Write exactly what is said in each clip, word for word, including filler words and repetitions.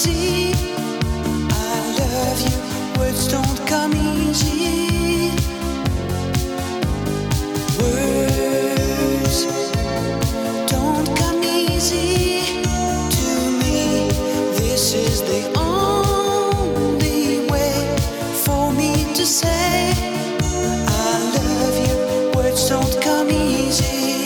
see. I love you, words don't come easy. Words don't come easy to me. This is the only way for me to say I love you. Words don't come easy.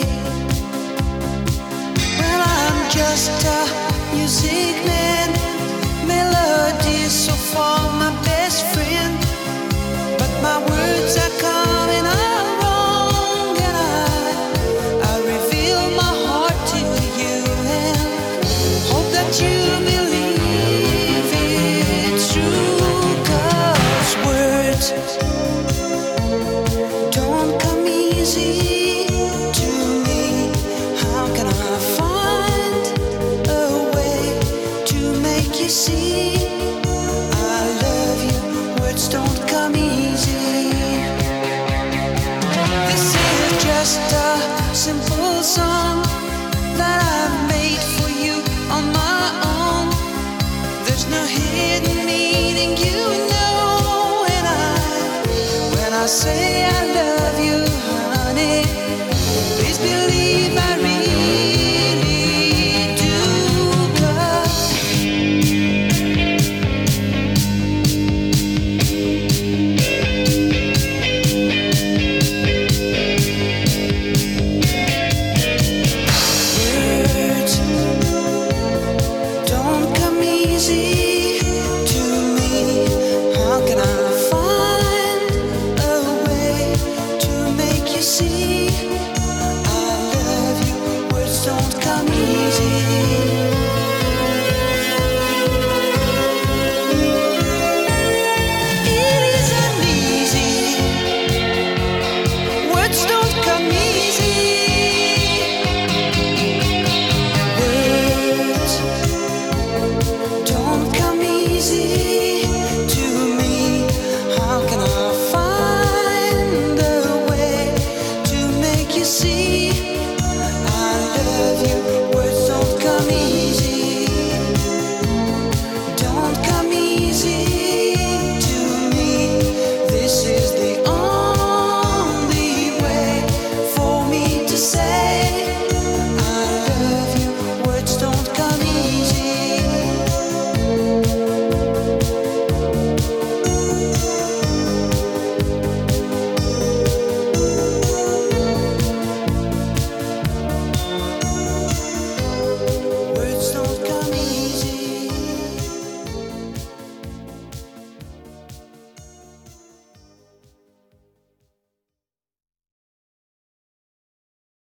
Well, I'm just a music man, melody so far my best friend, but my words are coming out wrong, and I, I reveal my heart to you and hope that you believe it's true, 'cause words don't come easy to me. How can I find a way to make you see I love you? Words don't come easy. This is just a simple song that I've made for you on my own. There's no hidden meaning, you know, when I when I say I love you, honey. Please believe I really do, 'cause words don't come easy to me. How can I find a way to make you see I love you? Words don't come easy.